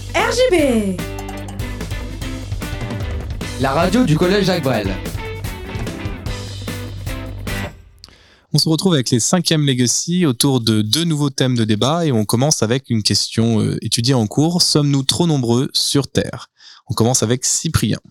RGB, la radio du collège Jacques Brel. On se retrouve avec les 5e Legacy autour de 2 nouveaux thèmes de débat et on commence avec une question étudiée en cours. Sommes-nous trop nombreux sur Terre ? On commence avec Cyprien.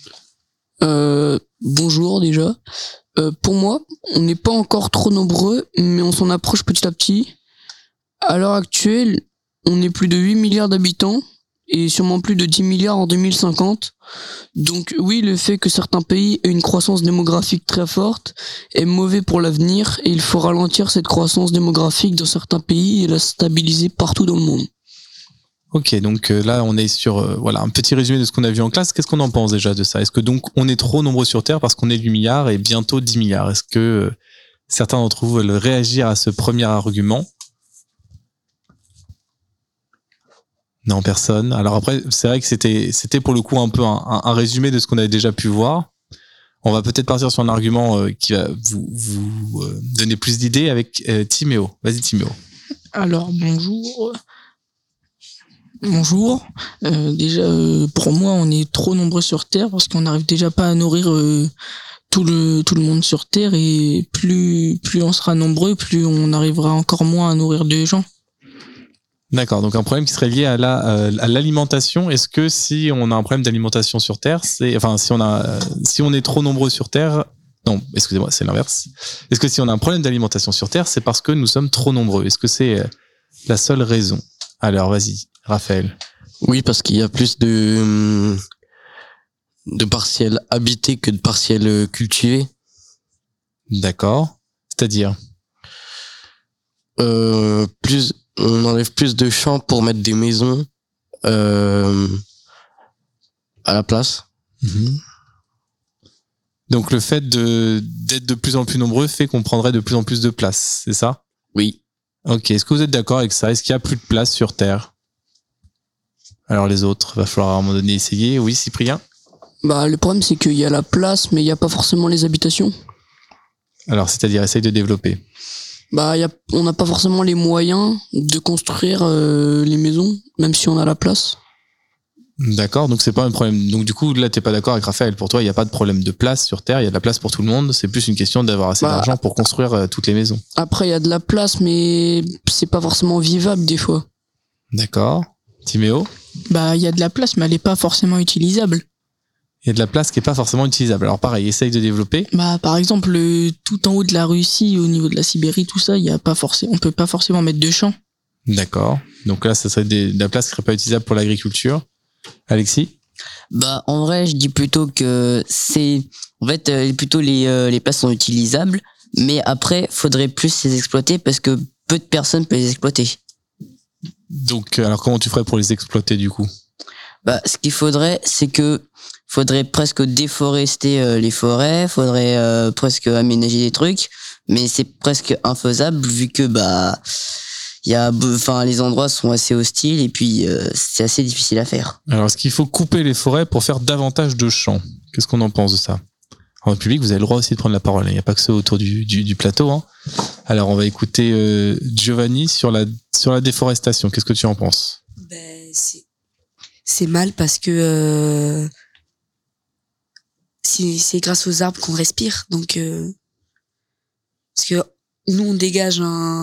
Bonjour déjà. Pour moi, on n'est pas encore trop nombreux, mais on s'en approche petit à petit. À l'heure actuelle, on est plus de 8 milliards d'habitants et sûrement plus de 10 milliards en 2050. Donc oui, le fait que certains pays aient une croissance démographique très forte est mauvais pour l'avenir et il faut ralentir cette croissance démographique dans certains pays et la stabiliser partout dans le monde. Ok, donc là on est sur un petit résumé de ce qu'on a vu en classe. Qu'est-ce qu'on en pense déjà de ça ? Est-ce que donc on est trop nombreux sur Terre parce qu'on est 8 milliards et bientôt 10 milliards ? Est-ce que certains d'entre vous veulent réagir à ce premier argument ? Non, personne. Alors après, c'est vrai que c'était pour le coup un peu un résumé de ce qu'on avait déjà pu voir. On va peut-être partir sur un argument qui va vous donner plus d'idées avec Timéo. Vas-y Timéo. Alors bonjour. Déjà, pour moi, on est trop nombreux sur Terre parce qu'on n'arrive déjà pas à nourrir tout le monde sur Terre et plus on sera nombreux, plus on arrivera encore moins à nourrir de gens. D'accord, donc un problème qui serait lié à l'alimentation. Est-ce que si on a un problème d'alimentation sur Terre, si on est trop nombreux sur Terre, non, excusez-moi, c'est l'inverse. Est-ce que si on a un problème d'alimentation sur Terre, c'est parce que nous sommes trop nombreux ? Est-ce que c'est la seule raison ? Alors, vas-y, Raphaël. Oui, parce qu'il y a plus de parcelles habités que de parcelles cultivés. D'accord. C'est-à-dire ? On enlève plus de champs pour mettre des maisons à la place. Mm-hmm. Donc le fait d'être de plus en plus nombreux fait qu'on prendrait de plus en plus de place, c'est ça ? Oui. Ok, est-ce que vous êtes d'accord avec ça ? Est-ce qu'il y a plus de place sur Terre ? Alors les autres, va falloir à un moment donné essayer. Oui, Cyprien ? Le problème c'est qu'il y a la place, mais il n'y a pas forcément les habitations. Alors, c'est-à-dire, essaye de développer. On n'a pas forcément les moyens de construire les maisons, même si on a la place. D'accord, donc c'est pas un problème. Donc du coup, là, t'es pas d'accord avec Raphaël. Pour toi, il n'y a pas de problème de place sur Terre, il y a de la place pour tout le monde. C'est plus une question d'avoir assez d'argent pour construire toutes les maisons. Après, il y a de la place, mais c'est pas forcément vivable des fois. D'accord. Timéo ? Il y a de la place, mais elle est pas forcément utilisable. Il y a de la place qui est pas forcément utilisable. Alors pareil, essaye de développer. Par exemple, tout en haut de la Russie, au niveau de la Sibérie, tout ça, on peut pas forcément mettre de champs. D'accord. Donc là, ça serait de la place qui serait pas utilisable pour l'agriculture. Alexis ? En vrai, je dis plutôt que plutôt les places sont utilisables, mais après, faudrait plus les exploiter parce que peu de personnes peuvent les exploiter. Donc, alors comment tu ferais pour les exploiter du coup ? Ce qu'il faudrait, c'est que faudrait presque déforester les forêts, faudrait presque aménager des trucs, mais c'est presque infaisable vu que les endroits sont assez hostiles et puis c'est assez difficile à faire. Alors, est-ce qu'il faut couper les forêts pour faire davantage de champs ? Qu'est-ce qu'on en pense de ça ? En public, vous avez le droit aussi de prendre la parole. Il n'y a pas que ceux autour du plateau. Hein. Alors, on va écouter Giovanni sur la déforestation. Qu'est-ce que tu en penses ? C'est mal parce que c'est grâce aux arbres qu'on respire. Donc, parce que nous, on dégage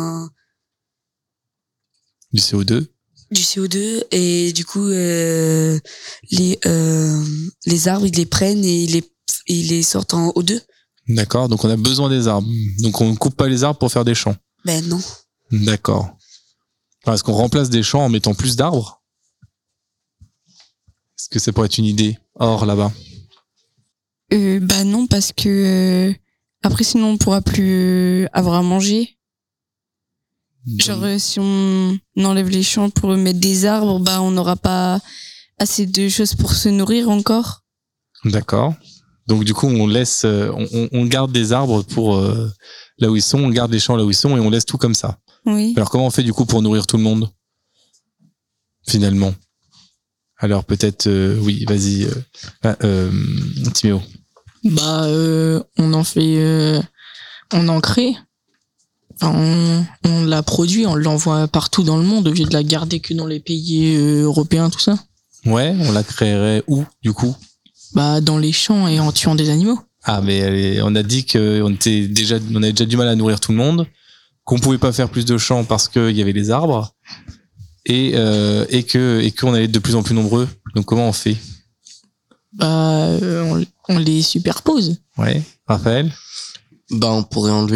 du CO2. Du CO2 et du coup, les arbres, ils les prennent et ils les sortent en O2. D'accord, donc on a besoin des arbres. Donc on ne coupe pas les arbres pour faire des champs. Non. D'accord. Alors, est-ce qu'on remplace des champs en mettant plus d'arbres ? Est-ce que ça pourrait être une idée ? Or, là-bas. Non, parce que après sinon on pourra plus avoir à manger. Genre si on enlève les champs pour mettre des arbres, on n'aura pas assez de choses pour se nourrir encore. D'accord. Donc du coup on laisse, on garde des arbres pour là où ils sont, on garde les champs là où ils sont et on laisse tout comme ça. Oui. Alors comment on fait du coup pour nourrir tout le monde finalement ? Alors peut-être oui, vas-y Timéo. On en fait, on en crée. On la produit, on l'envoie partout dans le monde au lieu de la garder que dans les pays européens, tout ça. Ouais, on la créerait où, du coup? Bah, dans les champs et en tuant des animaux. Ah, mais on a dit qu'on avait déjà du mal à nourrir tout le monde, qu'on pouvait pas faire plus de champs parce qu'il y avait les arbres, et qu'on allait être de plus en plus nombreux. Donc comment on fait? Bah, on les superpose. Ouais, Raphaël? Bah, on pourrait enlever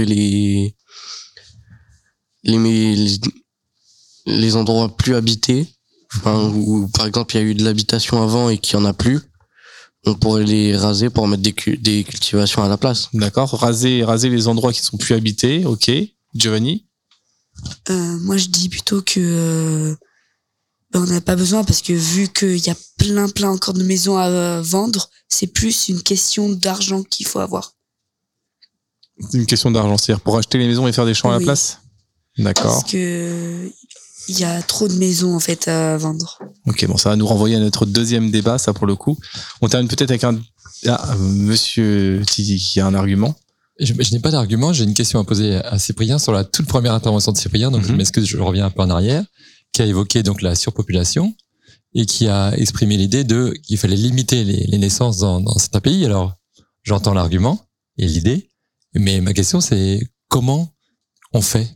les endroits plus habités. Enfin, où, par exemple, il y a eu de l'habitation avant et qu'il n'y en a plus. On pourrait les raser pour mettre des cultivations à la place. D'accord, raser les endroits qui sont plus habités, ok. Giovanni? Moi, je dis plutôt que on n'a pas besoin parce que vu qu'il y a plein encore de maisons à vendre, c'est plus une question d'argent qu'il faut avoir. C'est une question d'argent, c'est-à-dire pour acheter les maisons et faire des champs à la Oui. place? D'accord. Parce que il y a trop de maisons en fait à vendre. Ok, bon, ça va nous renvoyer à notre deuxième débat, ça pour le coup. On termine peut-être avec Monsieur Tizi qui a un argument. Je n'ai pas d'argument, j'ai une question à poser à Cyprien sur la toute première intervention de Cyprien, donc je m'excuse, je reviens un peu en arrière, qui a évoqué donc la surpopulation et qui a exprimé l'idée qu'il fallait limiter les naissances dans certains pays. Alors, j'entends l'argument et l'idée, mais ma question c'est comment on fait?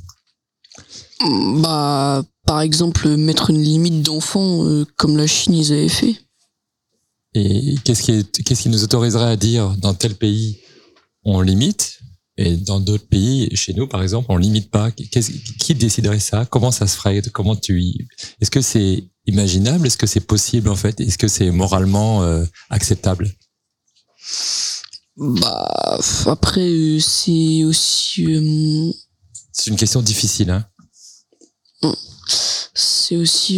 Bah, par exemple, mettre une limite d'enfants comme la Chine ils avaient fait. Et qu'est-ce qui nous autoriserait à dire dans tel pays on limite et dans d'autres pays, chez nous par exemple, on limite pas? Qui déciderait ça? Comment ça se ferait? Est-ce que c'est imaginable? Est-ce que c'est possible en fait? Est-ce que c'est moralement acceptable? Bah, après, c'est aussi... C'est une question difficile, hein? C'est aussi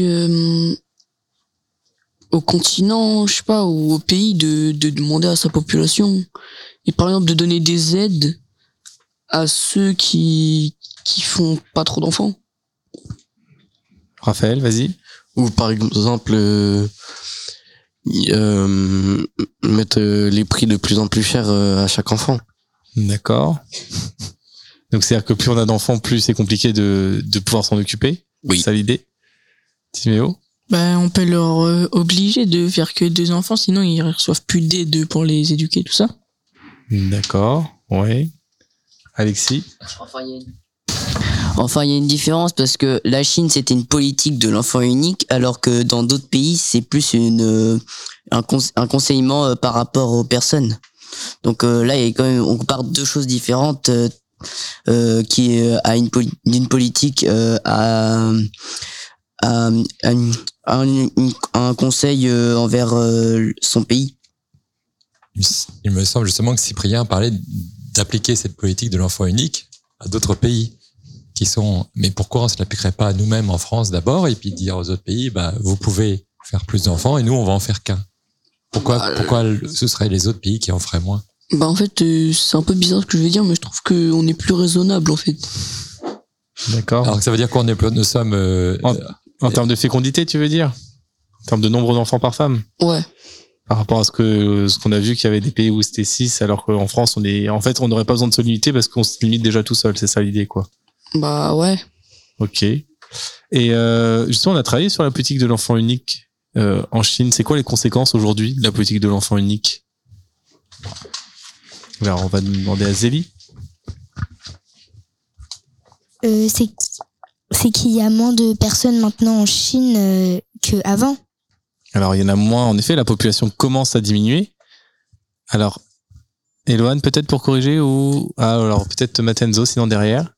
au continent, je sais pas, ou au pays de demander à sa population. Et par exemple, de donner des aides à ceux qui font pas trop d'enfants. Raphaël, vas-y. Ou par exemple, mettre les prix de plus en plus chers à chaque enfant. D'accord. Donc c'est-à-dire que plus on a d'enfants, plus c'est compliqué de pouvoir s'en occuper. Oui. C'est ça l'idée? Timéo? Bah, on peut leur obliger de faire que 2 enfants, sinon ils reçoivent plus d'aide pour les éduquer, tout ça. D'accord, ouais. Alexis? Enfin, il y a une différence parce que la Chine, c'était une politique de l'enfant unique, alors que dans d'autres pays, c'est plus un conseillement par rapport aux personnes. Donc là, il y a quand même, on compare 2 choses différentes, qui est à d'une politique à un conseil envers son pays. Il me semble justement que Cyprien parlait d'appliquer cette politique de l'enfant unique à d'autres pays qui sont... Mais pourquoi on ne se l'appliquerait pas à nous-mêmes en France d'abord et puis dire aux autres pays, bah, vous pouvez faire plus d'enfants et nous, on va en faire qu'un? Pourquoi ce seraient les autres pays qui en feraient moins? Bah, en fait, c'est un peu bizarre ce que je vais dire, mais je trouve qu'on est plus raisonnable, en fait. D'accord. Alors que ça veut dire nous sommes... En termes de fécondité, tu veux dire? En termes de nombre d'enfants par femme? Ouais. Par rapport à ce qu'on a vu qu'il y avait des pays où c'était 6, alors qu'en France, en fait, on n'aurait pas besoin de se limiter parce qu'on se limite déjà tout seul. C'est ça l'idée, quoi. Bah, ouais. Ok. Et justement, on a travaillé sur la politique de l'enfant unique en Chine. C'est quoi les conséquences aujourd'hui de la politique de l'enfant unique? Alors, on va demander à Zélie. C'est qu'il y a moins de personnes maintenant en Chine qu'avant. Alors, il y en a moins. En effet, la population commence à diminuer. Alors, Eloane, peut-être pour corriger ou... Ah, alors peut-être Matenzo, sinon derrière.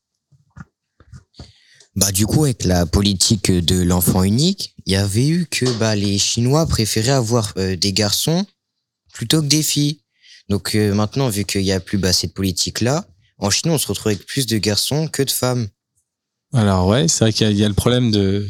Bah, du coup, avec la politique de l'enfant unique, il y avait eu que les Chinois préféraient avoir des garçons plutôt que des filles. Donc maintenant, vu qu'il y a plus cette politique-là, en Chine, on se retrouve avec plus de garçons que de femmes. Alors ouais, c'est vrai qu'il y a le problème de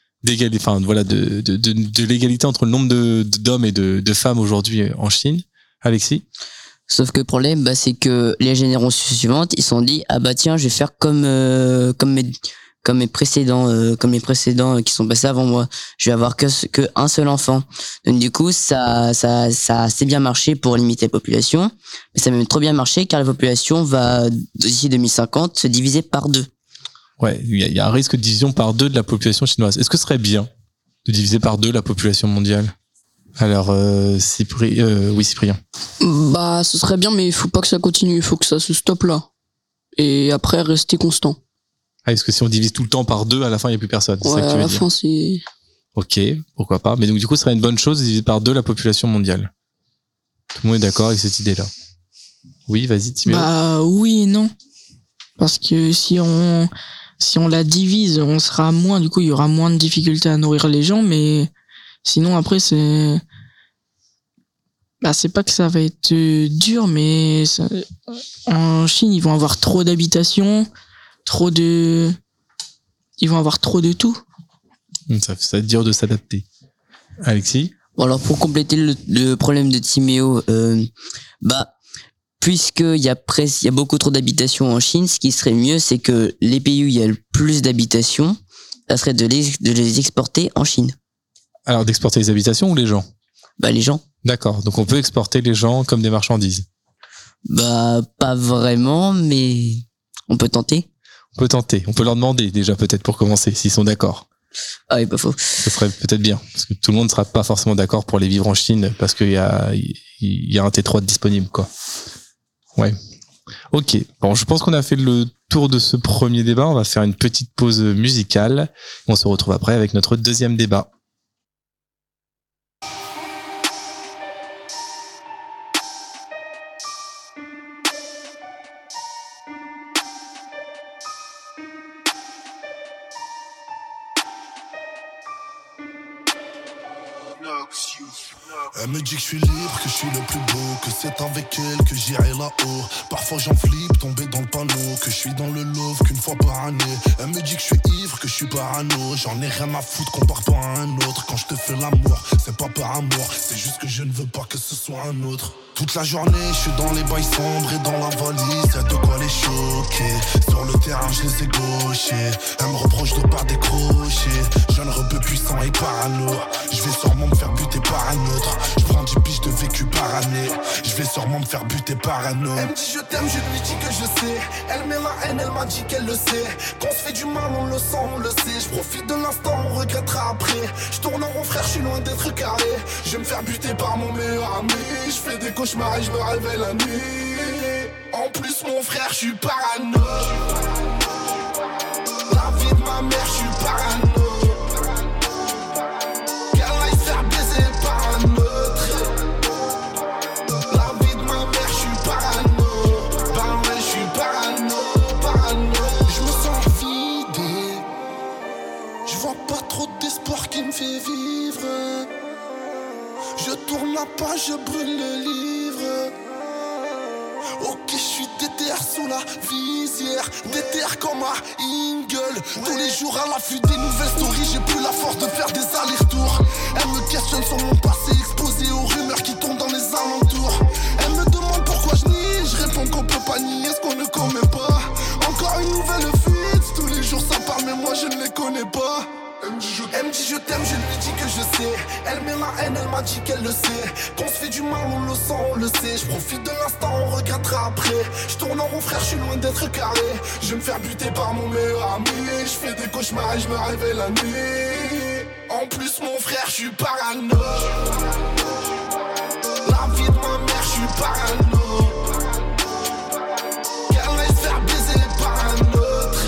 l'égalité entre le nombre d'hommes et de femmes aujourd'hui en Chine. Alexis? Sauf que le problème, c'est que les générations suivantes, ils se sont dit, ah bah tiens, je vais faire comme mes précédents qui sont passés avant moi. Je vais avoir que un seul enfant. Donc du coup, ça a assez bien marché pour limiter la population, mais ça a même trop bien marché car la population va d'ici 2050 se diviser par 2. Ouais, il y a un risque de division par 2 de la population chinoise. Est-ce que ce serait bien? de diviser par 2 la population mondiale. Alors, Cyprien. Bah, ce serait bien, mais il faut pas que ça continue. Il faut que ça se stoppe là. Et après, rester constant. Ah, est-ce que si on divise tout le temps par 2, à la fin, il n'y a plus personne? C'est Ouais, ça que tu à veux la dire. fin, c'est... Ok, pourquoi pas. Mais donc, du coup, ce serait une bonne chose de diviser par 2 la population mondiale. Tout le monde est d'accord avec cette idée-là. Oui, vas-y, Timéo. Bah oui et non. Parce que si on la divise, on sera moins, du coup, il y aura moins de difficultés à nourrir les gens, mais sinon, après, c'est pas que ça va être dur, mais en Chine, ils vont avoir trop d'habitations, ils vont avoir trop de tout. Ça va être dur de s'adapter. Alexis? Bon, alors pour compléter le problème de Timéo, puisqu'il y a beaucoup trop d'habitations en Chine, ce qui serait mieux, c'est que les pays où il y a le plus d'habitations, ça serait de les exporter en Chine. Alors, d'exporter les habitations ou les gens? Les gens. D'accord. Donc, on peut exporter les gens comme des marchandises. Pas vraiment, mais on peut tenter. On peut tenter. On peut leur demander, déjà, peut-être, pour commencer, s'ils sont d'accord. Ah oui, pas faux. Ce serait peut-être bien. Parce que tout le monde ne sera pas forcément d'accord pour les vivre en Chine, parce qu'il y a un T3 disponible, quoi. Ouais. Ok. Bon, je pense qu'on a fait le tour de ce premier débat. On va faire une petite pause musicale. On se retrouve après avec notre deuxième débat. Elle me dit que je suis libre, que je suis le plus beau, que c'est avec elle que j'irai là-haut. Parfois j'en flippe, tomber dans le panneau, que je suis dans le love qu'une fois par année. Elle me dit que je suis ivre, que je suis parano, j'en ai rien à foutre, compare-toi à un autre. Quand je te fais l'amour, c'est pas par amour, c'est juste que je ne veux pas que ce soit un autre. Toute la journée, je suis dans les bails sombres et dans la valise, y'a de quoi les choquer. Sur le terrain, je les ai gauchés. Elle me reproche de pas décrocher. Jeune rebeu puissant et parano. Je vais sûrement me faire buter par un autre. Je prends 10 piges de vécu par année. Je vais sûrement me faire buter par un autre. Elle me dit je t'aime, je lui dis que je sais. Elle met la haine, elle m'a dit qu'elle le sait. Qu'on se fait du mal, on le sent, on le sait. Je profite de l'instant, on regrettera après. Je tourne en rond, frère, je suis loin d'être carré. Je vais me faire buter par mon meilleur ami. Je fais des cauchemars et je me réveille la nuit. En plus mon frère, je suis parano. La vie de ma mère, je suis parano. Qu'elle aille se faire baiser par un autre. La vie de ma mère, je suis parano. Bah ouais, je suis parano. Je me sens vidé. Je vois pas trop d'espoir qui me fait vivre. Je tourne la page, je brûle le livre. Ok, je suis déter sous la visière, déter comme un Ingle. Tous les jours à l'affût des nouvelles stories, j'ai plus la force de faire des allers-retours. Elle me questionne sur mon passé, exposé aux rumeurs qui tombent dans les alentours. Elle me demande pourquoi je nie, je réponds qu'on peut pas nier ce qu'on ne commet pas. Encore une nouvelle fuite, tous les jours ça part mais moi je ne les connais pas. Elle me dit je t'aime, je lui dis que je sais. Elle met la haine, elle m'a dit qu'elle le sait. Qu'on se fait du mal, on le sent, on le sait. Je profite de l'instant, on regrettera après. Je tourne en rond, frère, je suis loin d'être carré. Je vais me faire buter par mon meilleur ami. Je fais des cauchemars et je me réveille la nuit. En plus mon frère, je suis parano. La vie de ma mère, je suis parano. Qu'elle aille se faire baiser par un autre.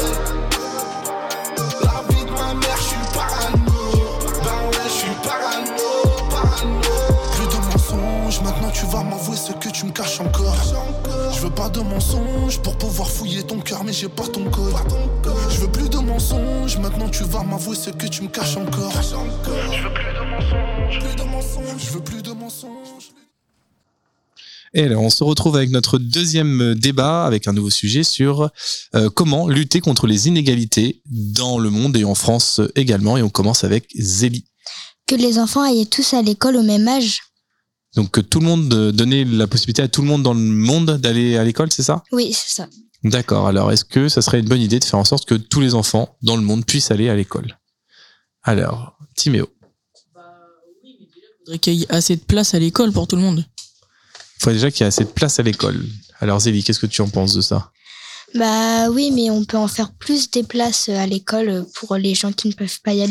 Maintenant tu vas m'avouer ce que tu me caches encore. Je veux pas de mensonges pour pouvoir fouiller ton cœur, mais j'ai pas ton code. Je veux plus de mensonges, maintenant tu vas m'avouer ce que tu me caches encore. Je veux plus de mensonges, je veux plus de mensonges. Et alors, on se retrouve avec notre deuxième débat, avec un nouveau sujet sur comment lutter contre les inégalités dans le monde et en France également. Et on commence avec Zélie. Que les enfants aillent tous à l'école au même âge. Donc que tout le monde, donner la possibilité à tout le monde dans le monde d'aller à l'école, c'est ça? Oui, c'est ça. D'accord. Alors, est-ce que ça serait une bonne idée de faire en sorte que tous les enfants dans le monde puissent aller à l'école? Alors, Timéo. Oui, mais déjà, il faudrait qu'il y ait assez de place à l'école pour tout le monde. Il faut déjà qu'il y ait assez de place à l'école. Alors, Zélie, qu'est-ce que tu en penses de ça? Bah oui, mais on peut en faire plus des places à l'école pour les gens qui ne peuvent pas y aller.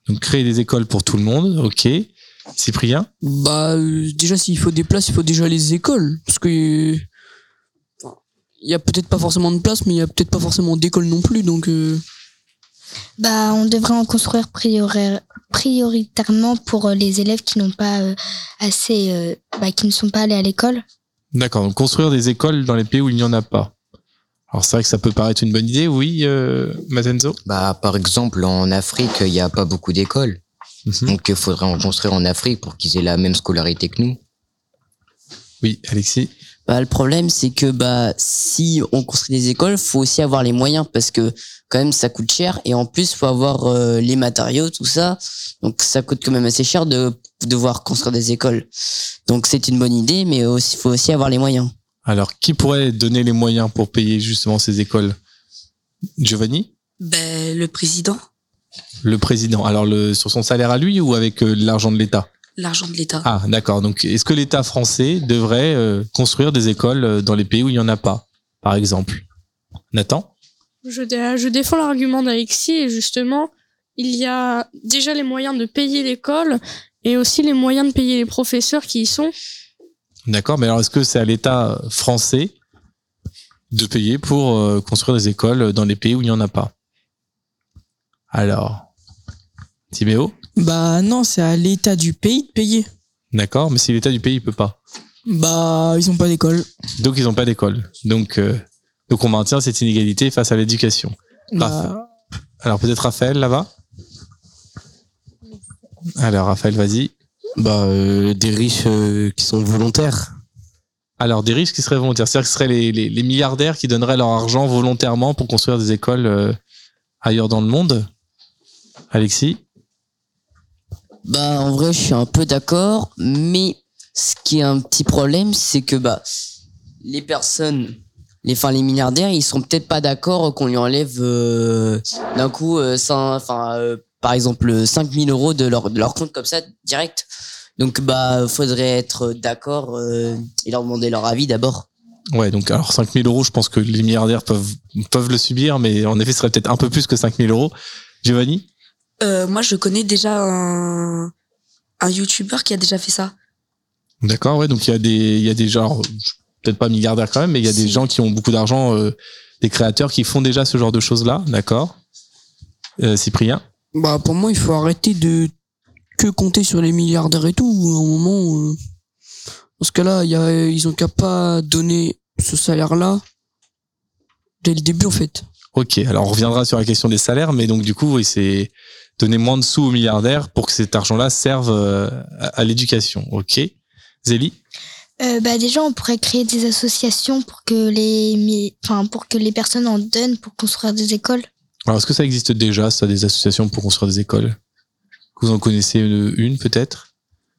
Donc créer des écoles pour tout le monde, ok. Cyprien? Bah, déjà, s'il faut des places, il faut déjà les écoles. Parce que il y a peut-être pas forcément de place, mais il y a peut-être pas forcément d'école non plus. Donc, Bah, on devrait en construire prioritairement pour les élèves qui n'ont pas qui ne sont pas allés à l'école. D'accord, donc construire des écoles dans les pays où il n'y en a pas. Alors c'est vrai que ça peut paraître une bonne idée, oui, Matenzo? Bah, par exemple, en Afrique, il n'y a pas beaucoup d'écoles. Donc, il faudrait en construire en Afrique pour qu'ils aient la même scolarité que nous. Oui, Alexis? Bah, le problème, c'est que si on construit des écoles, faut aussi avoir les moyens parce que quand même ça coûte cher et en plus faut avoir les matériaux, tout ça. Donc ça coûte quand même assez cher de devoir construire des écoles. Donc c'est une bonne idée, mais aussi faut aussi avoir les moyens. Alors qui pourrait donner les moyens pour payer justement ces écoles? Giovanni? Ben, le président, Le président. Alors sur son salaire à lui ou avec l'argent de l'État? l'argent de l'État. Ah, d'accord. Donc, est-ce que l'État français devrait construire des écoles dans les pays où il n'y en a pas, par exemple? Nathan? Je défends l'argument d'Alexis et justement, il y a déjà les moyens de payer l'école et aussi les moyens de payer les professeurs qui y sont. D'accord, mais alors est-ce que c'est à l'État français de payer pour construire des écoles dans les pays où il n'y en a pas? Alors, Timéo? Bah non, c'est à l'État du pays de payer. D'accord, mais si l'État du pays ne peut pas. Bah, ils ont pas d'école. Donc ils n'ont pas d'école. Donc on maintient cette inégalité face à l'éducation. Bah, Alors peut-être Raphaël là-bas? Alors Raphaël, vas-y. Bah, des riches qui sont volontaires. Alors des riches qui seraient volontaires, c'est-à-dire que ce seraient les milliardaires qui donneraient leur argent volontairement pour construire des écoles ailleurs dans le monde? Alexis? Bah en vrai je suis un peu d'accord, mais ce qui est un petit problème, c'est que les personnes, les milliardaires, ils sont peut-être pas d'accord qu'on lui enlève d'un coup par exemple 5 000 euros de leur compte comme ça direct. Donc faudrait être d'accord et leur demander leur avis d'abord. Ouais, donc alors 5 000 euros, je pense que les milliardaires peuvent le subir, mais en effet ce serait peut-être un peu plus que 5 000 euros. Giovanni? Moi, je connais déjà un YouTuber qui a déjà fait ça. D'accord, ouais, donc il y a des gens, peut-être pas milliardaires quand même, mais il y a des gens qui ont beaucoup d'argent, des créateurs qui font déjà ce genre de choses-là, d'accord. Cyprien? bah pour moi, il faut arrêter de que compter sur les milliardaires et tout. À un moment, dans ce cas-là, ils ont qu'à pas donner ce salaire-là dès le début en fait. Ok, alors on reviendra sur la question des salaires, mais donc du coup, oui, c'est donner moins de sous aux milliardaires pour que cet argent-là serve à l'éducation. Ok. Zélie? Déjà, on pourrait créer des associations pour que les personnes en donnent pour construire des écoles. Alors, est-ce que ça existe déjà, ça, des associations pour construire des écoles? Vous en connaissez une peut-être?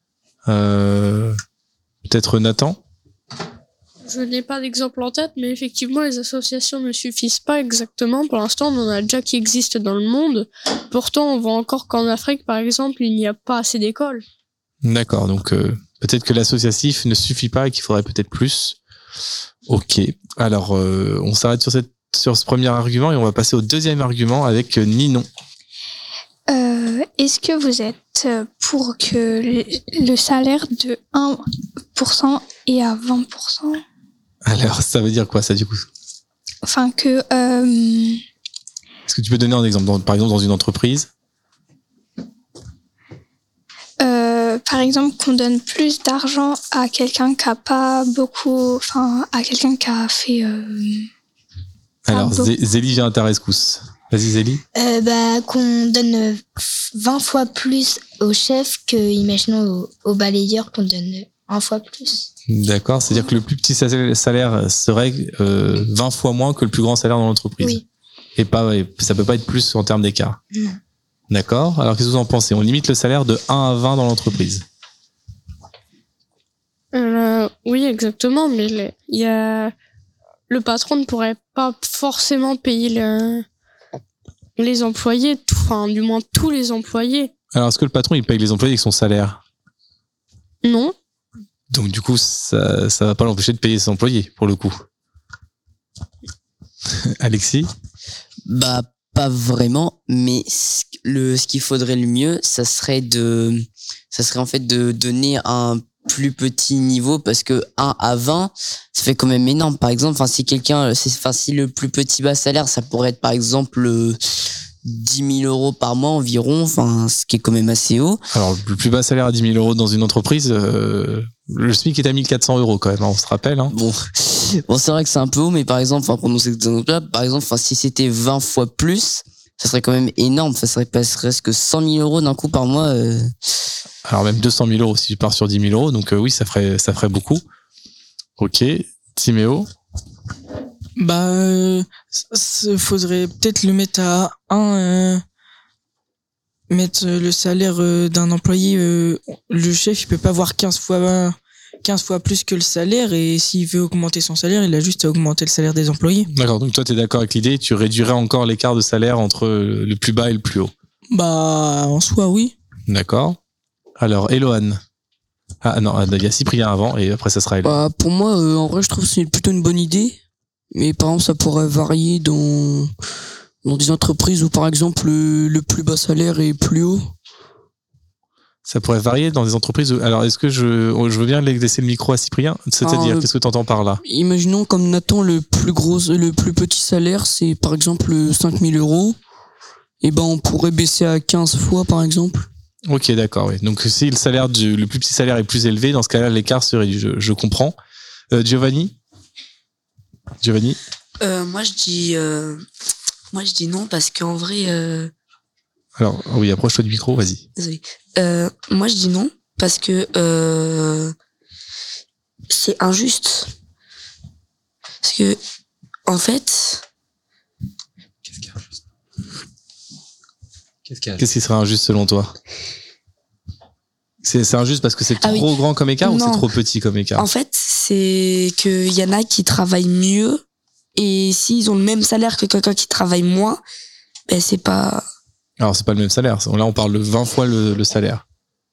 Peut-être Nathan? Je n'ai pas d'exemple en tête, mais effectivement, les associations ne suffisent pas exactement. Pour l'instant, on en a déjà qui existent dans le monde. Pourtant, on voit encore qu'en Afrique, par exemple, il n'y a pas assez d'écoles. D'accord, donc peut-être que l'associatif ne suffit pas et qu'il faudrait peut-être plus. Ok, alors on s'arrête sur ce premier argument et on va passer au deuxième argument avec Ninon. Est-ce que vous êtes pour que le salaire de 1% est à 20%? Alors, ça veut dire quoi, ça, du coup? Enfin, que... Est-ce que tu peux donner un exemple, par exemple, dans une entreprise? Par exemple, qu'on donne plus d'argent à quelqu'un qui a pas beaucoup... Enfin, à quelqu'un qui a fait... Alors, Zélie vient à ta rescousse. Vas-y, Zélie. Qu'on donne 20 fois plus au chef que, imaginons, au balayeur, qu'on donne 1 fois plus. D'accord, c'est-à-dire que le plus petit salaire serait 20 fois moins que le plus grand salaire dans l'entreprise. Oui. Et ça peut pas être plus en termes d'écart. Non. D'accord. Alors, qu'est-ce que vous en pensez? On limite le salaire de 1 à 20 dans l'entreprise. Oui, exactement, mais le patron ne pourrait pas forcément payer les employés, enfin, du moins tous les employés. Alors, est-ce que le patron, il paye les employés avec son salaire? Non. Donc, du coup, ça va pas l'empêcher de payer ses employés, pour le coup. Alexis? pas vraiment, mais ce qu'il faudrait le mieux, ça serait en fait de donner un plus petit niveau, parce que 1 à 20, ça fait quand même énorme. Par exemple, si le plus petit bas salaire, ça pourrait être par exemple 10 000 euros par mois environ, ce qui est quand même assez haut. Alors, le plus bas salaire à 10 000 euros dans une entreprise, le SMIC est à 1 400 euros quand même, on se rappelle. Hein. Bon, c'est vrai que c'est un peu haut, mais par exemple, prenons cet exemple-là, par exemple, si c'était 20 fois plus, ça serait quand même énorme. Ça serait presque 100 000 euros d'un coup par mois. Alors, même 200 000 euros si tu pars sur 10 000 euros, donc oui, ça ferait beaucoup. Ok, Timéo. Faudrait peut-être le mettre à 1, mettre le salaire d'un employé, le chef il peut pas avoir 15 fois plus que le salaire, et s'il veut augmenter son salaire, il a juste à augmenter le salaire des employés. D'accord, donc toi t'es d'accord avec l'idée, tu réduirais encore l'écart de salaire entre le plus bas et le plus haut. En soi oui. D'accord. Alors Eloane. Ah non, il y a Cyprien avant et après ça sera Eloane. Pour moi, en vrai, je trouve que c'est plutôt une bonne idée. Mais par exemple, ça pourrait varier dans des entreprises où, par exemple, le plus bas salaire est plus haut. Ça pourrait varier dans des entreprises où... Alors, est-ce que je veux bien laisser le micro à Cyprien? C'est-à-dire, qu'est-ce que tu entends par là? Imaginons comme Nathan, le plus petit salaire, c'est par exemple 5 000 euros. Et on pourrait baisser à 15 fois, par exemple. Ok, d'accord, oui. Donc, si le plus petit salaire est plus élevé, dans ce cas-là, l'écart se réduit. Je comprends. Giovanni? Moi je dis non, parce qu'en vrai alors oui, approche-toi du micro, vas-y. Désolé. Moi je dis non parce que c'est injuste, parce que en fait qu'est-ce qui serait injuste selon toi? C'est injuste parce que c'est trop grand comme écart, ou c'est trop petit comme écart? En fait, c'est qu'il y en a qui travaillent mieux, et s'ils ont le même salaire que quelqu'un qui travaille moins, c'est pas... Alors, c'est pas le même salaire. Là, on parle de 20 fois le salaire.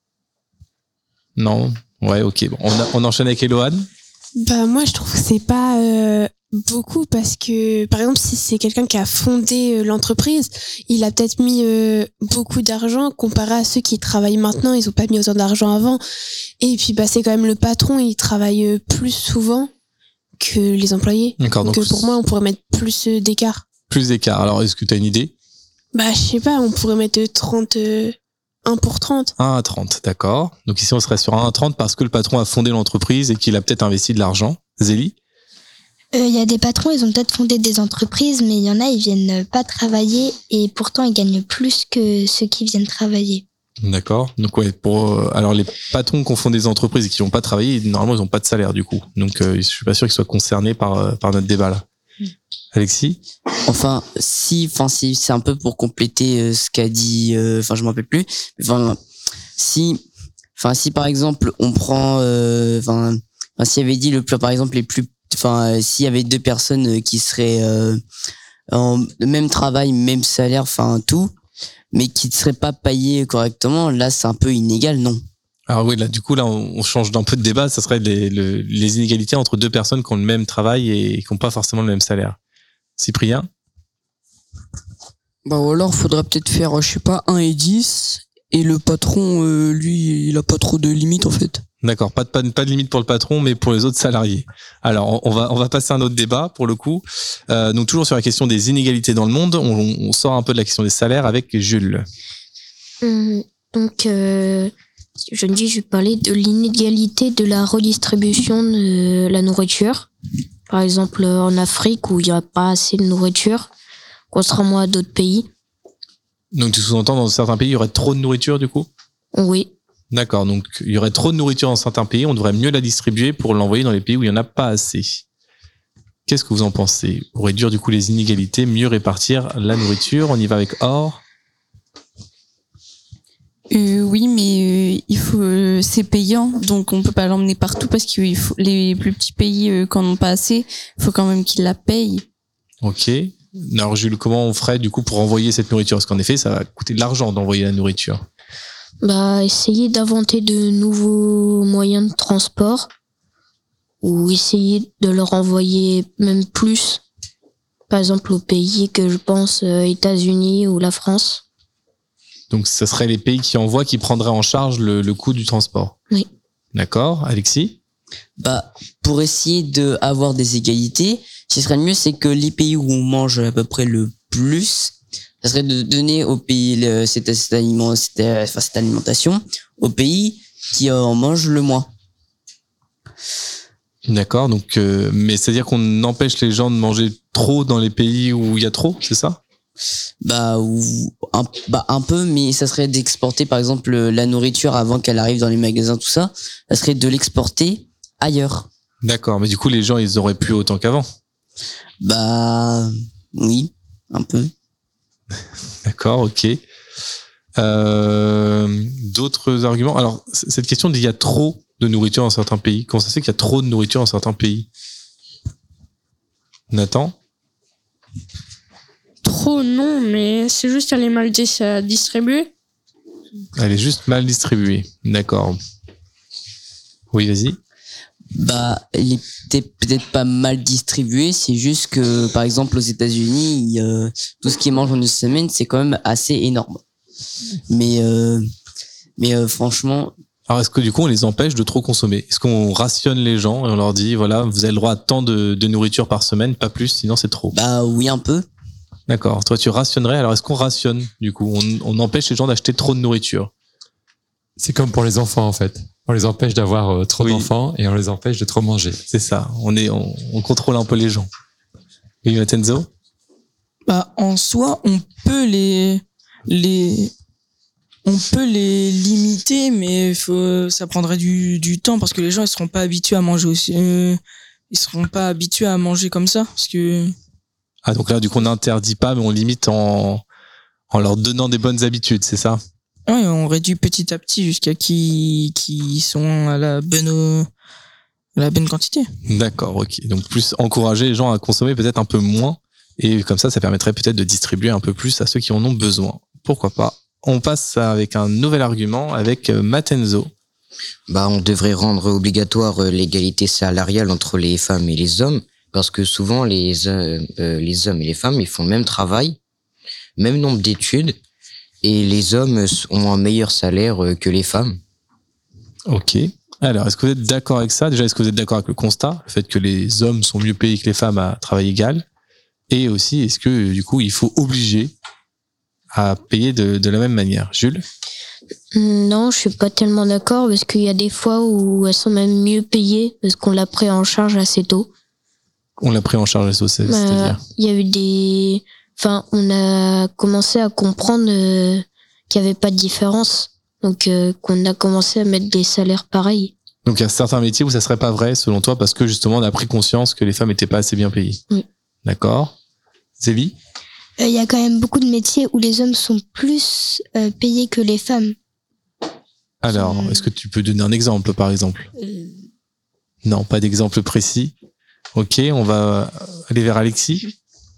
Non? Ouais, ok. Bon, on enchaîne avec Eloane. Moi, je trouve que c'est pas beaucoup, parce que, par exemple, si c'est quelqu'un qui a fondé l'entreprise, il a peut-être mis beaucoup d'argent comparé à ceux qui travaillent maintenant. Ils ont pas mis autant d'argent avant. Et puis, c'est quand même le patron, il travaille plus souvent que les employés. D'accord. Donc pour moi, on pourrait mettre plus d'écart. Plus d'écart. Alors, est-ce que tu as une idée? Je sais pas, on pourrait mettre 30... 1 pour 30. 1 à 30, d'accord. Donc ici, on serait sur 1 à 30 parce que le patron a fondé l'entreprise et qu'il a peut-être investi de l'argent. Zélie? Il y a des patrons, ils ont peut-être fondé des entreprises, mais il y en a, ils viennent pas travailler, et pourtant ils gagnent plus que ceux qui viennent travailler. D'accord. Donc ouais, alors les patrons qui ont fondé des entreprises et qui n'ont pas travaillé, normalement ils n'ont pas de salaire du coup. Donc je suis pas sûr qu'ils soient concernés par notre débat là. Alexis? Si c'est un peu pour compléter ce qu'a dit, je m'en rappelle plus. Si par exemple on prend, s'il y avait dit par exemple s'il y avait 2 personnes qui seraient en même travail, même salaire, tout, mais qui ne seraient pas payées correctement, là c'est un peu inégal, non? Alors oui, là, du coup, on change d'un peu de débat. Ça serait les inégalités entre 2 personnes qui ont le même travail et qui n'ont pas forcément le même salaire. Cyprien? Ou alors, faudrait peut-être faire, 1 et 10. Et le patron, lui, il a pas trop de limites, en fait. D'accord. Pas de limite pour le patron, mais pour les autres salariés. Alors, on va passer à un autre débat, pour le coup. Donc, toujours sur la question des inégalités dans le monde. On sort un peu de la question des salaires avec Jules. Je vais parler de l'inégalité de la redistribution de la nourriture. Par exemple, en Afrique, où il n'y a pas assez de nourriture, contrairement à d'autres pays. Donc, tu sous-entends, dans certains pays, il y aurait trop de nourriture, du coup? Oui. D'accord. Donc, il y aurait trop de nourriture dans certains pays. On devrait mieux la distribuer pour l'envoyer dans les pays où il n'y en a pas assez. Qu'est-ce que vous en pensez? Pour réduire, du coup, les inégalités, mieux répartir la nourriture. On y va avec Or. Oui, mais c'est payant, donc on peut pas l'emmener partout, parce que les plus petits pays qui en ont pas assez, il faut quand même qu'ils la payent. Ok. Alors Jules, comment on ferait du coup pour envoyer cette nourriture? Parce qu'en effet, ça va coûter de l'argent d'envoyer la nourriture. Essayer d'inventer de nouveaux moyens de transport, ou essayer de leur envoyer même plus. Par exemple, aux pays que je pense, États-Unis ou la France. Donc, ce serait les pays qui envoient qui prendraient en charge le coût du transport. Oui. D'accord. Alexis? Bah, pour essayer d'avoir des égalités, ce qui serait le mieux, c'est que les pays où on mange à peu près le plus, ça serait de donner aux pays cette alimentation aux pays qui en mangent le moins. D'accord. Donc, mais c'est-à-dire qu'on empêche les gens de manger trop dans les pays où il y a trop, c'est ça? Un peu, mais ça serait d'exporter, par exemple, la nourriture avant qu'elle arrive dans les magasins, tout ça. Ça serait de l'exporter ailleurs. D'accord. Mais du coup, les gens, ils auraient plus autant qu'avant. Oui, un peu. D'accord, ok. D'autres arguments? Alors, cette question dit il y a trop de nourriture dans certains pays. Comment ça se fait qu'il y a trop de nourriture dans certains pays? Nathan? Trop, non, mais c'est juste elle est mal distribuée. Elle est juste mal distribuée. D'accord. Oui, vas-y. Elle était peut-être pas mal distribuée, c'est juste que, par exemple, aux États-Unis, tout ce qu'ils mangent en une semaine, c'est quand même assez énorme. Mais franchement... Alors, est-ce que du coup, on les empêche de trop consommer? Est-ce qu'on rationne les gens et on leur dit, voilà, vous avez le droit à tant de nourriture par semaine, pas plus, sinon c'est trop? Oui, un peu. D'accord. Toi, tu rationnerais. Alors, est-ce qu'on rationne, du coup? On empêche les gens d'acheter trop de nourriture? C'est comme pour les enfants, en fait. On les empêche d'avoir trop d'enfants et on les empêche de trop manger. C'est ça. On contrôle un peu les gens. Oui, Matenzo? En soi, on peut les limiter, mais ça prendrait du temps parce que les gens, ils seront pas habitués à manger aussi. Ils seront pas habitués à manger comme ça, parce que... Ah, donc là, du coup, on n'interdit pas, mais on limite en leur donnant des bonnes habitudes, c'est ça? Oui, on réduit petit à petit jusqu'à qui sont à la bonne quantité. D'accord, ok. Donc plus encourager les gens à consommer peut-être un peu moins, et comme ça permettrait peut-être de distribuer un peu plus à ceux qui en ont besoin. Pourquoi pas? On passe avec un nouvel argument avec Matenzo. On devrait rendre obligatoire l'égalité salariale entre les femmes et les hommes, parce que souvent les hommes et les femmes, ils font le même travail, même nombre d'études, et les hommes ont un meilleur salaire que les femmes. Ok. Alors, est-ce que vous êtes d'accord avec ça? Déjà, est-ce que vous êtes d'accord avec le constat, le fait que les hommes sont mieux payés que les femmes à travail égal? Et aussi, est-ce que du coup, il faut obliger à payer de la même manière? Jules? Non, je suis pas tellement d'accord parce qu'il y a des fois où elles sont même mieux payées parce qu'on l'a pris en charge assez tôt. On l'a pris en charge assez tôt, c'est-à-dire? Il y a eu on a commencé à comprendre qu'il y avait pas de différence. Donc, qu'on a commencé à mettre des salaires pareils. Donc, il y a certains métiers où ça serait pas vrai, selon toi, parce que justement, on a pris conscience que les femmes étaient pas assez bien payées. Oui. D'accord. Zélie? Il y a quand même beaucoup de métiers où les hommes sont plus payés que les femmes. Alors, est-ce que tu peux donner un exemple, par exemple? Non, pas d'exemple précis. Ok, on va aller vers Alexis.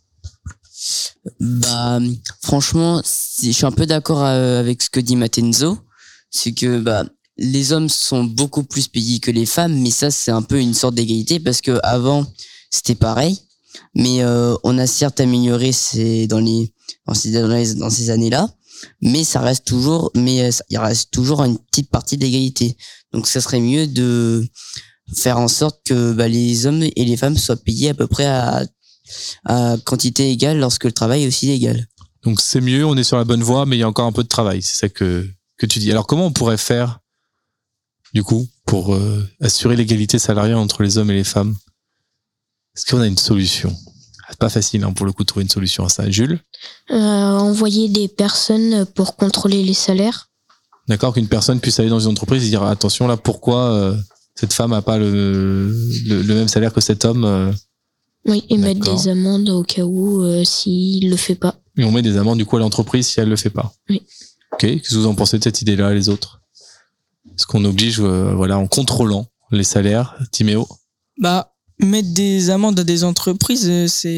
Franchement, je suis un peu d'accord avec ce que dit Matenzo. C'est que les hommes sont beaucoup plus payés que les femmes, mais ça c'est un peu une sorte d'égalité parce que avant c'était pareil, mais on a certes amélioré dans ces années-là, mais il reste toujours une petite partie d'égalité. Donc ça serait mieux de faire en sorte que les hommes et les femmes soient payés à peu près à quantité égale lorsque le travail est aussi égal. Donc c'est mieux, on est sur la bonne voie, mais il y a encore un peu de travail, c'est ça que tu dis. Alors comment on pourrait faire, du coup, pour assurer l'égalité salariale entre les hommes et les femmes? Est-ce qu'on a une solution? C'est pas facile pour le coup de trouver une solution à ça. Jules? Envoyer des personnes pour contrôler les salaires. D'accord, qu'une personne puisse aller dans une entreprise et dire attention là, pourquoi cette femme a pas le même salaire que cet homme? Oui, et mettre des amendes au cas où s'il le fait pas. Et on met des amendes du coup à l'entreprise si elle le fait pas. Oui. Ok, qu'est-ce que vous en pensez de cette idée-là, les autres? Est-ce qu'on oblige, en contrôlant les salaires, Timéo? Mettre des amendes à des entreprises,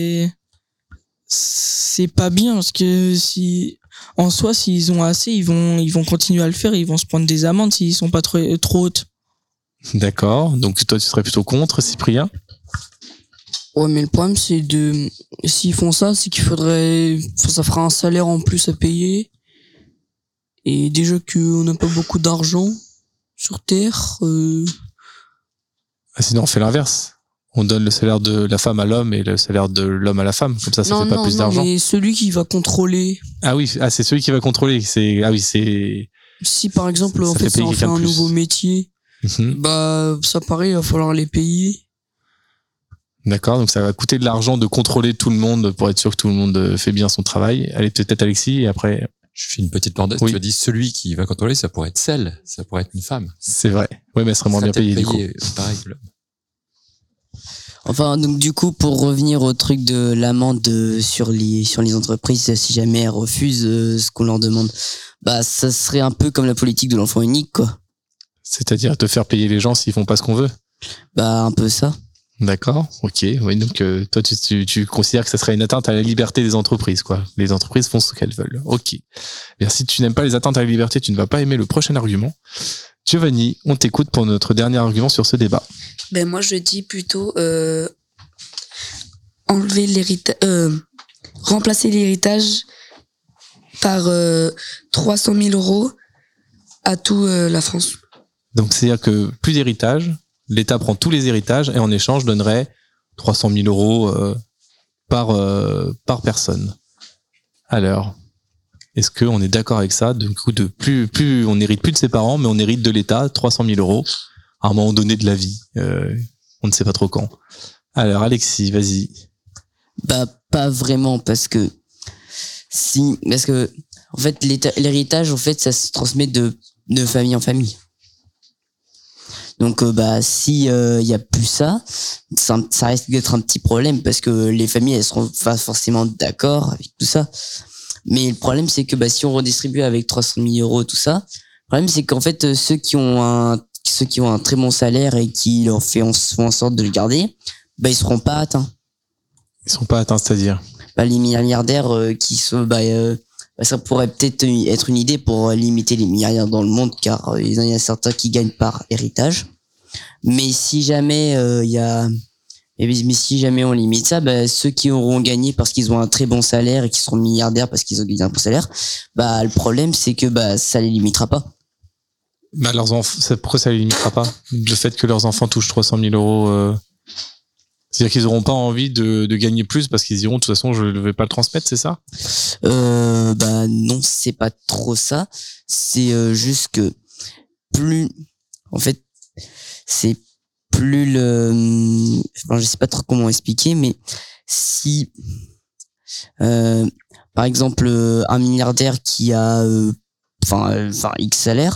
c'est pas bien parce que en soi, s'ils ont assez, ils vont continuer à le faire, ils vont se prendre des amendes s'ils sont pas trop hautes. D'accord. Donc toi, tu serais plutôt contre, Cyprien? Ouais, mais le problème, c'est s'ils font ça, c'est qu'il faudrait, ça fera un salaire en plus à payer. Et déjà qu'on n'a pas beaucoup d'argent sur Terre, Sinon, on fait l'inverse. On donne le salaire de la femme à l'homme et le salaire de l'homme à la femme. Comme ça fait pas plus d'argent. Mais celui qui va contrôler. Ah oui, c'est celui qui va contrôler. C'est. Si par exemple, en fait, ça en fait un nouveau métier, bah, ça paraît, il va falloir les payer. D'accord, donc ça va coûter de l'argent de contrôler tout le monde pour être sûr que tout le monde fait bien son travail. Allez, peut-être Alexis, et après. Je fais une petite parenthèse. Oui. Tu as dit celui qui va contrôler, ça pourrait être celle, ça pourrait être une femme. C'est vrai. Oui, mais elle serait moins bien payée, du coup. Pareil que l'homme. Enfin, donc du coup, pour revenir au truc de l'amende sur les entreprises, si jamais elles refusent ce qu'on leur demande, bah ça serait un peu comme la politique de l'enfant unique, quoi. C'est-à-dire te faire payer les gens s'ils font pas ce qu'on veut. Bah un peu ça. D'accord, ok. Oui, donc toi tu considères que ça serait une atteinte à la liberté des entreprises, quoi. Les entreprises font ce qu'elles veulent. Ok. Bien, si tu n'aimes pas les atteintes à la liberté, tu ne vas pas aimer le prochain argument. Giovanni, on t'écoute pour notre dernier argument sur ce débat. Ben moi je dis plutôt enlever remplacer l'héritage par 300 000 € à tout la France. Donc c'est-à-dire que plus d'héritage, l'État prend tous les héritages et en échange donnerait 300 000 € par personne. Alors, est-ce qu'on est d'accord avec ça? Du coup, plus on n'hérite plus de ses parents, mais on hérite de l'État 300 000 € à un moment donné de la vie. On ne sait pas trop quand. Alors, Alexis, vas-y. Bah, pas vraiment, parce que en fait, l'héritage, en fait, ça se transmet de famille en famille. Donc, si y a plus ça risque d'être un petit problème, parce que les familles, elles seront pas forcément d'accord avec tout ça. Mais le problème, c'est que si on redistribue avec 300 000 € tout ça, le problème, c'est qu'en fait, ceux qui ont un très bon salaire et qui font en sorte de le garder, ils seront pas atteints. Ils seront pas atteints, c'est-à-dire? Les milliardaires qui sont, ça pourrait peut-être être une idée pour limiter les milliardaires dans le monde, car il y a certains qui gagnent par héritage. Mais si jamais si jamais on limite ça, ceux qui auront gagné parce qu'ils ont un très bon salaire et qui seront milliardaires parce qu'ils ont gagné un bon salaire, le problème c'est que ça les limitera pas. Leurs enfants, pourquoi ça les limitera pas? Le fait que leurs enfants touchent 300 000 €, c'est-à-dire qu'ils auront pas envie de gagner plus parce qu'ils diront de toute façon je ne vais pas le transmettre, c'est ça? Non, c'est pas trop ça. C'est juste que c'est plus je sais pas trop comment expliquer, mais si par exemple un milliardaire qui a X salaire,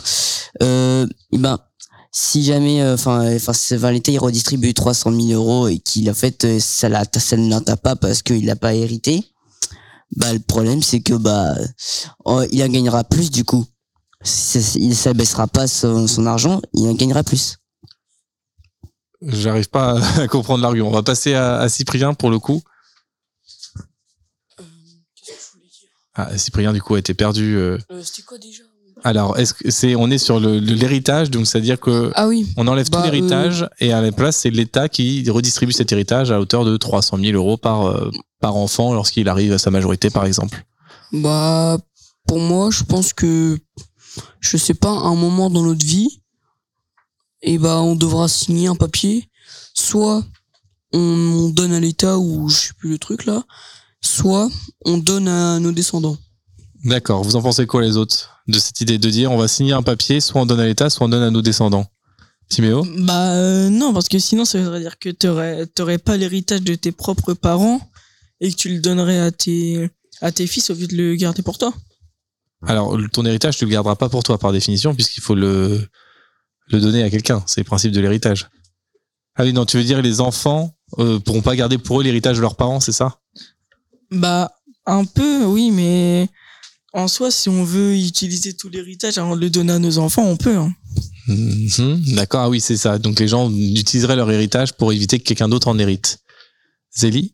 si jamais l'État il redistribue 300 000 € et qu'il ça ne l'atteint pas parce qu'il n'a pas hérité, le problème c'est que il en gagnera plus du coup. Il s'abaissera pas son argent, il en gagnera plus. J'arrive pas à comprendre l'argument. On va passer à Cyprien pour le coup. Qu'est-ce que je voulais dire? Cyprien du coup a été perdu. C'était quoi déjà? Alors, on est sur l'héritage, donc c'est-à-dire que on enlève tout l'héritage et à la place c'est l'État qui redistribue cet héritage à hauteur de 300 000 € par enfant lorsqu'il arrive à sa majorité, par exemple. Pour moi, je pense que je sais pas, un moment dans notre vie, on devra signer un papier, soit on donne à l'État ou je sais plus le truc là, soit on donne à nos descendants. D'accord, vous en pensez quoi les autres de cette idée de dire on va signer un papier, soit on donne à l'État, soit on donne à nos descendants? Timéo? Non, parce que sinon ça voudrait dire que t'aurais pas l'héritage de tes propres parents et que tu le donnerais à tes fils au lieu de le garder pour toi. Alors ton héritage tu le garderas pas pour toi par définition puisqu'il faut le donner à quelqu'un, c'est le principe de l'héritage. Ah oui, non, tu veux dire les enfants pourront pas garder pour eux l'héritage de leurs parents, c'est ça? Un peu, oui, mais en soi, si on veut utiliser tout l'héritage avant de le donner à nos enfants, on peut. Hein. D'accord, ah oui, c'est ça. Donc les gens utiliseraient leur héritage pour éviter que quelqu'un d'autre en hérite. Zélie?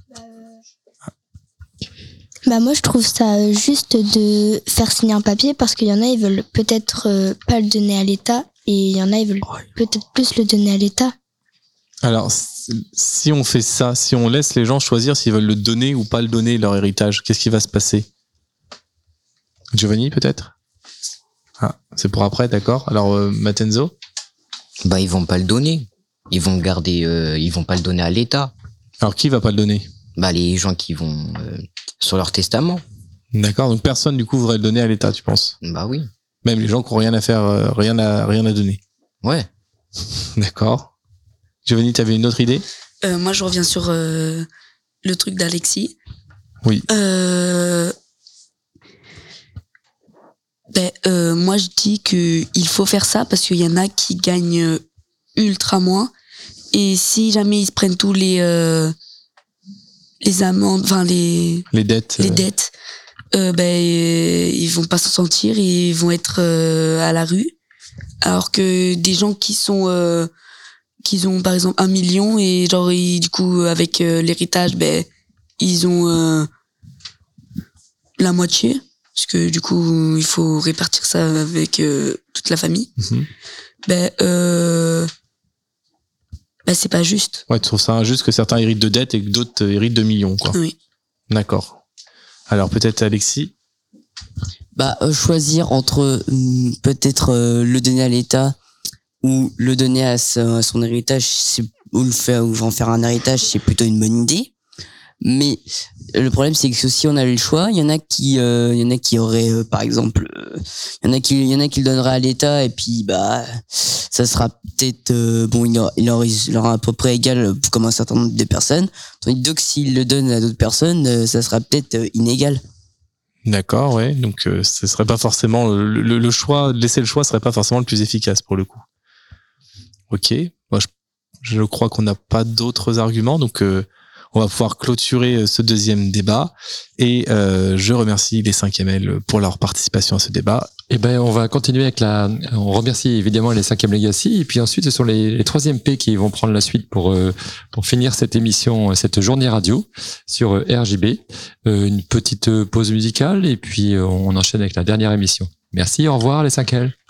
Moi, je trouve ça juste de faire signer un papier parce qu'il y en a, ils veulent peut-être pas le donner à l'État et il y en a, ils veulent peut-être plus le donner à l'État. Alors, si on fait ça, si on laisse les gens choisir s'ils veulent le donner ou pas le donner, leur héritage, qu'est-ce qui va se passer? Giovanni, peut-être? Ah, c'est pour après, d'accord. Alors, Matenzo? Bah, ils vont pas le donner. Ils vont le garder, ils vont pas le donner à l'État. Alors, qui va pas le donner? Bah, les gens qui vont sur leur testament. D'accord, donc personne, du coup, voudrait le donner à l'État, tu penses? Bah oui. Même les gens qui ont rien à faire, rien à donner. Ouais. D'accord. Giovanni, t'avais une autre idée? Moi, je reviens sur le truc d'Alexis. Oui. Moi, je dis que il faut faire ça parce qu'il y en a qui gagnent ultra moins. Et si jamais ils se prennent tous les amendes, enfin les dettes, ils vont pas s'en sortir et ils vont être à la rue. Alors que des gens qui sont qui ont par exemple 1 million et genre du coup avec l'héritage, ils ont la moitié. Parce que du coup, il faut répartir ça avec toute la famille. C'est pas juste. Ouais, tu trouves ça injuste que certains héritent de dettes et que d'autres héritent de millions, quoi. Oui. D'accord. Alors peut-être Alexis? Choisir entre peut-être le donner à l'État ou le donner à son héritage, ou en faire un héritage, c'est plutôt une bonne idée. Mais le problème, c'est que si on avait le choix, il y en a qui auraient, par exemple, il y en a qui le donneraient à l'État et puis ça sera peut-être il aura à peu près égal comme un certain nombre de personnes. Tandis que s'il le donne à d'autres personnes, ça sera peut-être inégal. D'accord, ouais. Donc ce serait pas forcément le choix, laisser le choix serait pas forcément le plus efficace pour le coup. Ok. Moi, je crois qu'on n'a pas d'autres arguments, donc. On va pouvoir clôturer ce deuxième débat et je remercie les 5e pour leur participation à ce débat. On va continuer avec on remercie évidemment les 5e Legacy et puis ensuite ce sont les 3e P qui vont prendre la suite pour finir cette émission, cette journée radio sur RJB. Une petite pause musicale et puis on enchaîne avec la dernière émission. Merci, au revoir les 5L.